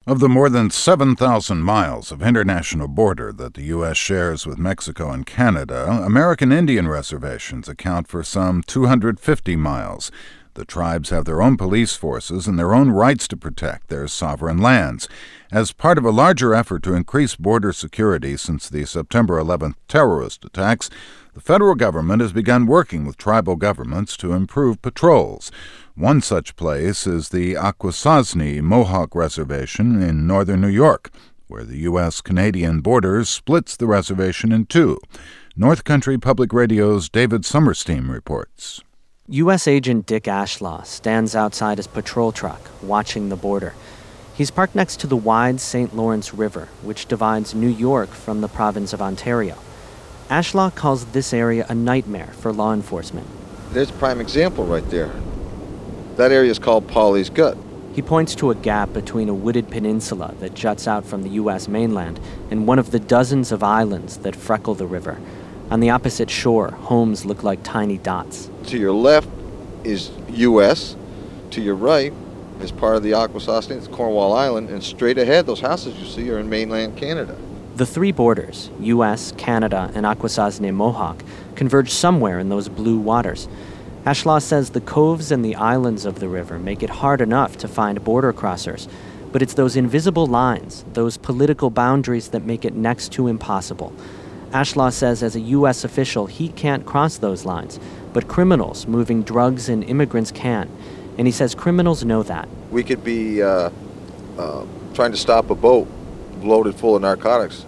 Of the more than 7,000 miles of international border that the U.S. shares with Mexico and Canada, American Indian reservations account for some 250 miles. The tribes have their own police forces and their own rights to protect their sovereign lands. As part of a larger effort to increase border security since the September 11th terrorist attacks, the federal government has begun working with tribal governments to improve patrols. One such place is the Akwesasne Mohawk Reservation in northern New York, where the U.S.-Canadian border splits the reservation in two. North Country Public Radio's David Summerstein reports. U.S. Agent Dick Ashlaw stands outside his patrol truck, watching the border. He's parked next to the wide St. Lawrence River, which divides New York from the province of Ontario. Ashlaw calls this area a nightmare for law enforcement. There's a prime example right there. That area is called Pawleys Gut. He points to a gap between a wooded peninsula that juts out from the U.S. mainland and one of the dozens of islands that freckle the river. On the opposite shore, homes look like tiny dots. To your left is U.S. To your right is part of the Akwesasne, it's Cornwall Island, and straight ahead, those houses you see are in mainland Canada. The three borders, U.S., Canada, and Akwesasne Mohawk, converge somewhere in those blue waters. Ashlaw says the coves and the islands of the river make it hard enough to find border crossers, but it's those invisible lines, those political boundaries that make it next to impossible. Ashlaw says as a U.S. official he can't cross those lines, but criminals moving drugs and immigrants can, and he says criminals know that. We could be trying to stop a boat loaded full of narcotics,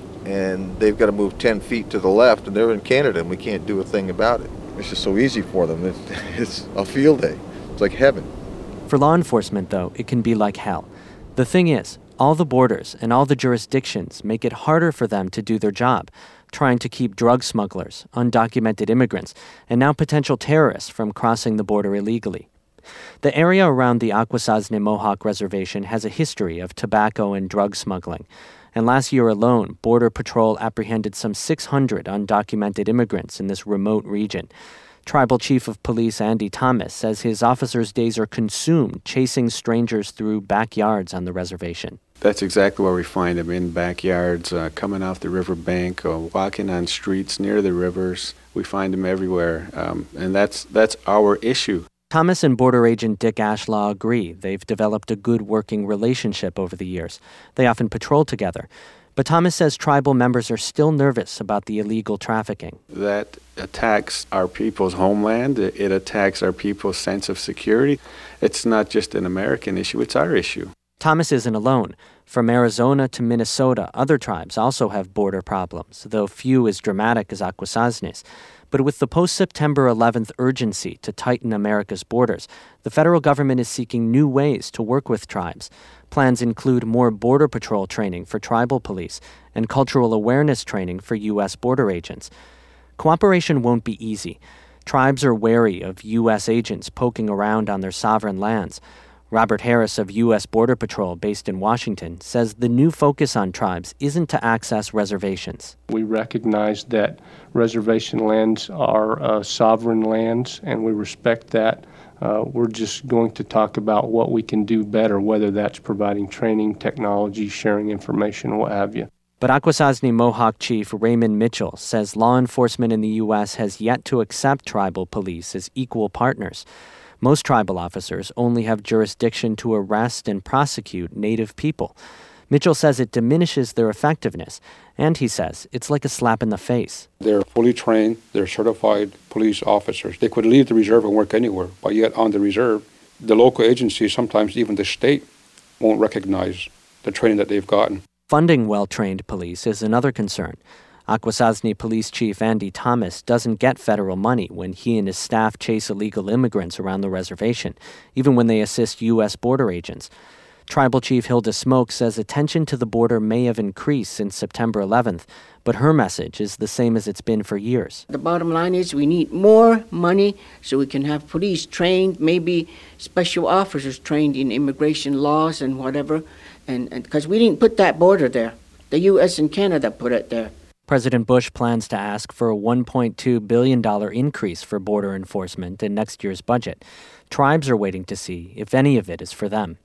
and they've got to move 10 feet to the left, and they're in Canada, and we can't do a thing about it. It's just so easy for them. It's a field day. It's like heaven. For law enforcement, though, it can be like hell. The thing is, all the borders and all the jurisdictions make it harder for them to do their job, trying to keep drug smugglers, undocumented immigrants, and now potential terrorists from crossing the border illegally. The area around the Akwesasne Mohawk Reservation has a history of tobacco and drug smuggling. And last year alone, Border Patrol apprehended some 600 undocumented immigrants in this remote region. Tribal Chief of Police Andy Thomas says his officers' days are consumed chasing strangers through backyards on the reservation. That's exactly where we find them, in backyards, coming off the riverbank, walking on streets near the rivers. We find them everywhere, and that's our issue. Thomas and Border Agent Dick Ashlaw agree they've developed a good working relationship over the years. They often patrol together. But Thomas says tribal members are still nervous about the illegal trafficking. That attacks our people's homeland. It attacks our people's sense of security. It's not just an American issue, it's our issue. Thomas isn't alone. From Arizona to Minnesota, other tribes also have border problems, though few as dramatic as Akwesasne's. But with the post-September 11th urgency to tighten America's borders, the federal government is seeking new ways to work with tribes. Plans include more Border Patrol training for tribal police and cultural awareness training for U.S. border agents. Cooperation won't be easy. Tribes are wary of U.S. agents poking around on their sovereign lands. Robert Harris of U.S. Border Patrol, based in Washington, says the new focus on tribes isn't to access reservations. We recognize that reservation lands are sovereign lands, and we respect that. We're just going to talk about what we can do better, whether that's providing training, technology, sharing information, what have you. But Akwesasne Mohawk Chief Raymond Mitchell says law enforcement in the U.S. has yet to accept tribal police as equal partners. Most tribal officers only have jurisdiction to arrest and prosecute Native people. Mitchell says it diminishes their effectiveness, and he says it's like a slap in the face. They're fully trained, they're certified police officers. They could leave the reserve and work anywhere, but yet on the reserve, the local agencies, sometimes even the state, won't recognize the training that they've gotten. Funding well-trained police is another concern. Akwesasne Police Chief Andy Thomas doesn't get federal money when he and his staff chase illegal immigrants around the reservation, even when they assist U.S. border agents. Tribal Chief Hilda Smoke says attention to the border may have increased since September 11th, but her message is the same as it's been for years. The bottom line is we need more money so we can have police trained, maybe special officers trained in immigration laws and whatever, and because we didn't put that border there. The U.S. and Canada put it there. President Bush plans to ask for a $1.2 billion increase for border enforcement in next year's budget. Tribes are waiting to see if any of it is for them.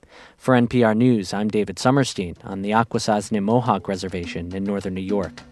For NPR News, I'm David Summerstein on the Akwesasne Mohawk Reservation in northern New York.